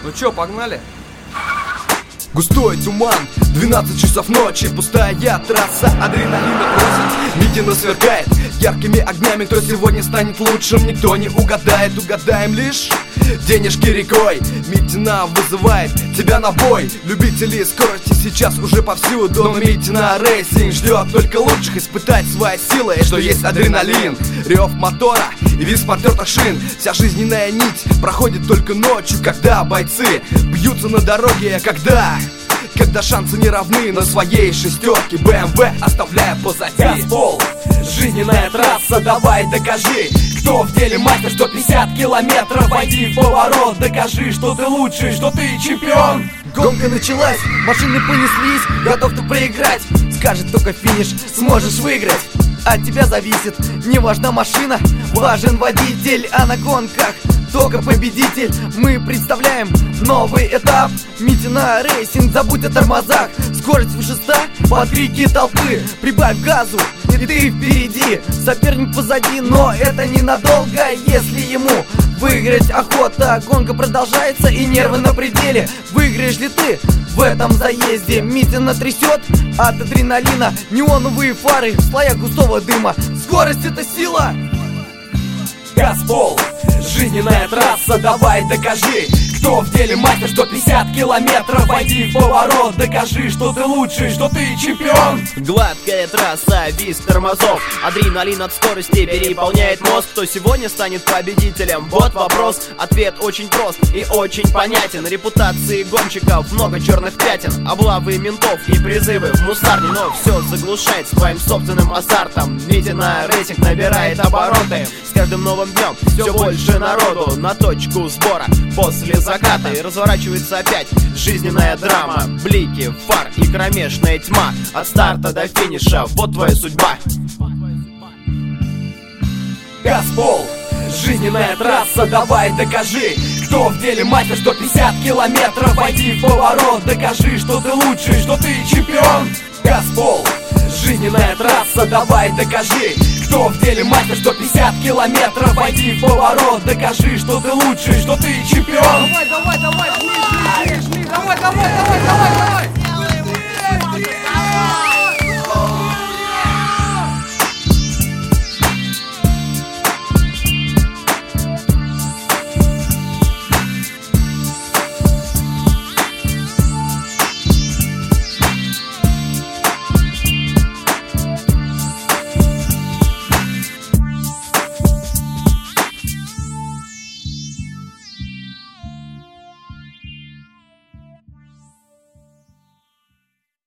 Ну чё, погнали? Густой туман, 12 часов ночи, пустая трасса, адреналина просит. Митина сверкает яркими огнями, кто сегодня станет лучшим, никто не угадает. Угадаем лишь денежки рекой. Митина вызывает тебя на бой. Любители скорости сейчас уже повсюду, но Митина рейсинг ждет только лучших испытать свои силы, что есть адреналин, рев мотора и визг потертых шин. Вся жизненная нить проходит только ночью, когда бойцы бьются на дороге, когда шансы не равны на своей шестерке BMW, оставляя позади. Газпол, жизненная трасса, давай докажи, кто в деле мастер. 150 километров, войди в поворот, докажи, что ты лучший, что ты чемпион. Гонка началась, машины понеслись, готов ты проиграть. Скажет только финиш, сможешь выиграть. От тебя зависит, не важна машина, важен водитель, а на гонках только победитель. Мы представляем новый этап, Митина рейсинг, забудь о тормозах. Скорость выше 100, под крики толпы, прибавь газу, и ты впереди. Соперник позади, но это ненадолго, если ему выиграть охота. Гонка продолжается и нервы на пределе. Выиграешь ли ты в этом заезде? Митина трясет от адреналина, неоновые фары в слоях густого дыма. Скорость — это сила. Газпол, жизненная трасса, давай докажи, кто в деле мастер. 150 километров, войди в поворот, докажи, что ты лучший, что ты чемпион. Гладкая трасса, визг тормозов, адреналин от скорости переполняет мозг. Кто сегодня станет победителем? Вот вопрос, ответ очень прост и очень понятен. Репутации гонщиков много черных пятен, облавы ментов и призывы в мусарни, но все заглушает своим собственным азартом. Митина рейсинг набирает обороты, с каждым новым днем все больше народу на точку сбора после заката. И разворачивается опять жизненная драма, блики, фар и кромешная тьма. От старта до финиша, вот твоя судьба. Газпол, жизненная трасса, давай докажи, кто в деле мастер. 150 километров, войди в поворот, докажи, что ты лучший, что ты чемпион. Газпол, жизненная трасса, давай докажи, кто в деле мастер. 150 километров, войди в поворот, докажи, что ты лучший, что ты чемпион. Давай, давай, давай, давай, давай.